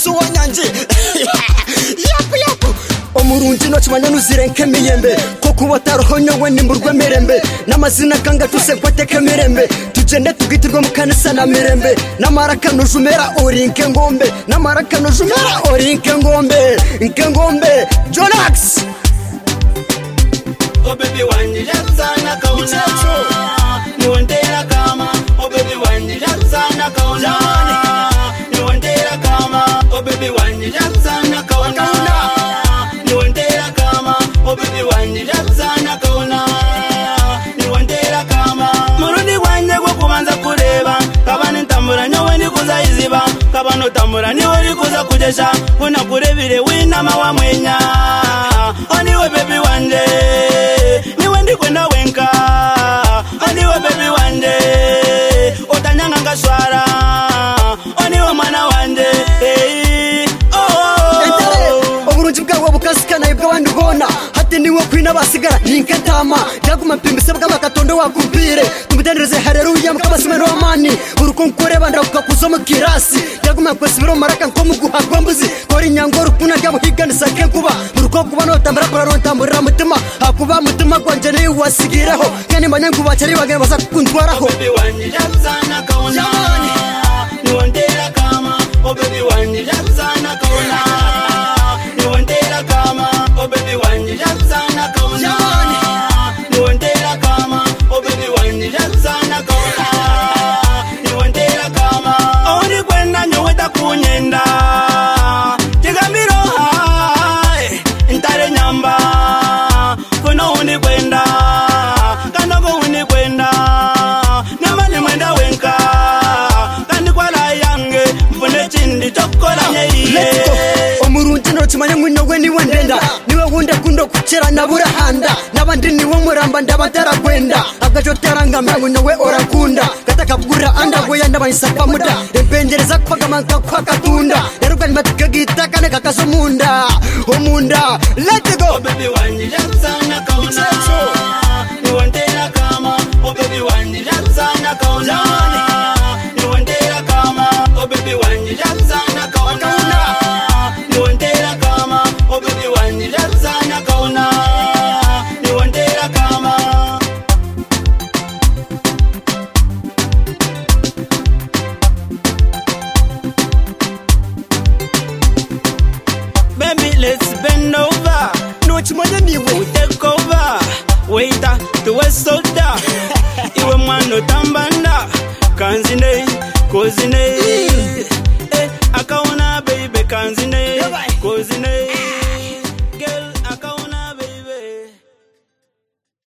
so wanyange yap omurungi no chimanya nuzirenke miyembe koko watarohonyo we nimburwe mirembe namazina kanga tusekwate kemirembe tugende tugitirwa mukanisa na mirembe namaraka nujumera orinke ngombe namaraka nujumera orinke ngombe nkengombe Jonax oh baby wanjizana kauna niwondera kama oh baby wanjizana kauna niwondera kama oh baby wanjizana kauna niwondera kama oh baby wanjizana kauna niwondera kama murundi wanje gwo kubanza kureba kabane ntambura nyowe ndikuza iziba kabano tambura niwe ndikuza kujesha unakurebire winama wa mwenya oniwe baby wanje niwe ndikwenda wenka oniwe baby wanje otanyanga ngaswara oniwe mwana wanje oburungi bwawe bukasikana ibyo abandi ubona hati niwe kwina basigara ninkatama ndaguma mpimbise bw'amatondo wakubire tumudendereze haleluya mukabasimero amani urukonkore bandaruka kuzomu kirasi ndaguma kwesibiro maraka nko muguhagwa mbuzi kori nyangoro kuna ryabo higanisa kenkuba urukokuba no tambara kurarondamburira mutima hakuba mutima gwanje ni wasigireho kandi manyangu bacari bagenda baza kundwaraho baby wanje yazana kauna niwondera kama oh baby wanje yazana kauna niwondera kama oh baby wanje yazana kauna niwondera kama oh baby wanje yazana kauna niwondera kama ori kwenda nyoweta kunyenda tigamiro hai ntare nyamba kuno uni kwenda kanoko uni kwenda namani mwenda wenka kandi kwala yange mfune chindi chokola nyeiye omurungi no chimanya mwino we ni wendenda niwe wunde kundo kuchera nabura handa nabandi niwe muramba ndabatara kwenda agajoteranga mwino we orakunda katakabura anda we yanda banisapa muda empengereza kwaga manka kwakatunda eruka nimatukagita kane kakazo munda omunda let go oh baby wanje yazana kauna niwondera kama oh baby wanje yazana kauna niwondera kama oh baby wanje yazana kauna niwondera kama oh baby wanje yazana kauna niwondera kama baby let's bend over no chimanya niwe take over waiter tuwe soda iwe mwana tambanda kanzine kozine akaona baby kanzine kozine